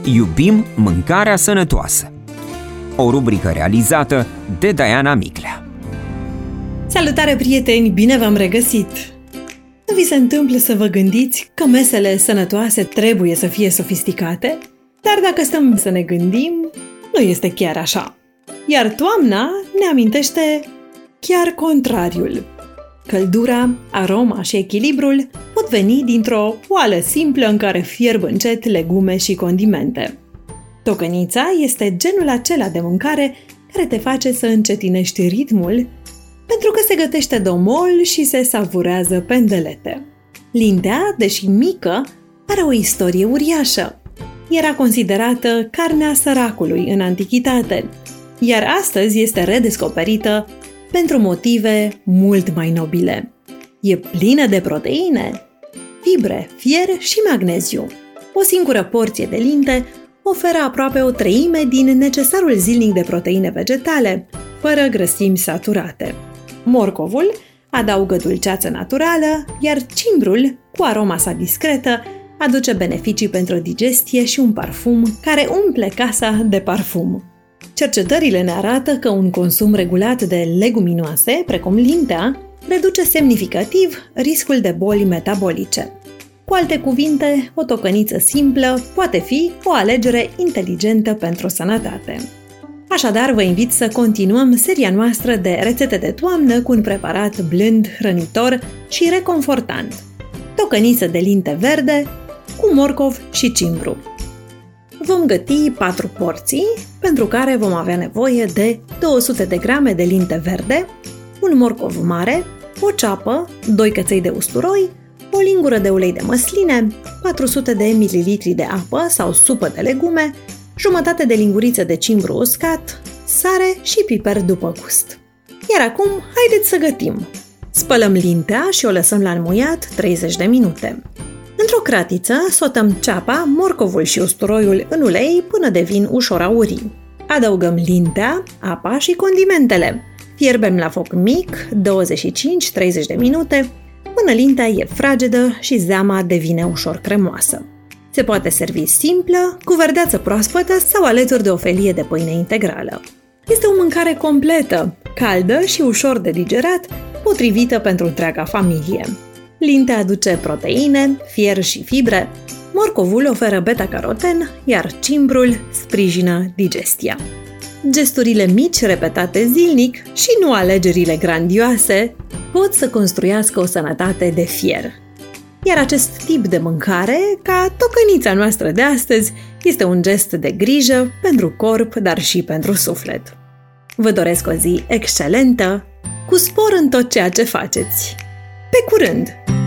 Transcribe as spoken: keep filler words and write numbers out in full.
Iubim mâncarea sănătoasă. O rubrică realizată de Diana Miclea. Salutare, prieteni! Bine v-am regăsit! Nu vi se întâmplă să vă gândiți că mesele sănătoase trebuie să fie sofisticate? Dar dacă stăm să ne gândim, nu este chiar așa. Iar toamna ne amintește chiar contrariul. Căldura, aroma și echilibrul pot veni dintr-o oală simplă în care fierb încet legume și condimente. Tocănița este genul acela de mâncare care te face să încetinești ritmul, pentru că se gătește domol și se savurează pendelete. Lintea, deși mică, are o istorie uriașă. Era considerată carnea săracului în antichitate, iar astăzi este redescoperită pentru motive mult mai nobile. E plină de proteine, fibre, fier și magneziu. O singură porție de linte oferă aproape o treime din necesarul zilnic de proteine vegetale, fără grăsimi saturate. Morcovul adaugă dulceață naturală, iar cimbrul, cu aroma sa discretă, aduce beneficii pentru digestie și un parfum care umple casa de parfum. Cercetările ne arată că un consum regulat de leguminoase, precum lintea, reduce semnificativ riscul de boli metabolice. Cu alte cuvinte, o tocăniță simplă poate fi o alegere inteligentă pentru sănătate. Așadar, vă invit să continuăm seria noastră de rețete de toamnă cu un preparat blând, hrănitor și reconfortant. Tocăniță de linte verde cu morcov și cimbru. Vom găti patru porții, pentru care vom avea nevoie de două sute de grame de linte verde, un morcov mare, o ceapă, doi căței de usturoi, o lingură de ulei de măsline, patru sute de mililitri de apă sau supă de legume, jumătate de linguriță de cimbru uscat, sare și piper după gust. Iar acum, haideți să gătim! Spălăm lintea și o lăsăm la înmuiat treizeci de minute. Într-o cratiță, sotăm ceapa, morcovul și usturoiul în ulei până devin ușor aurii. Adăugăm lintea, apa și condimentele. Fierbem la foc mic, douăzeci și cinci treizeci de minute, până lintea e fragedă și zeama devine ușor cremoasă. Se poate servi simplă, cu verdeață proaspătă sau alături de o felie de pâine integrală. Este o mâncare completă, caldă și ușor de digerat, potrivită pentru întreaga familie. Lintea aduce proteine, fier și fibre, morcovul oferă beta-caroten, iar cimbrul sprijină digestia. Gesturile mici repetate zilnic și nu alegerile grandioase pot să construiască o sănătate de fier. Iar acest tip de mâncare, ca tocănița noastră de astăzi, este un gest de grijă pentru corp, dar și pentru suflet. Vă doresc o zi excelentă, cu spor în tot ceea ce faceți! Pe curând!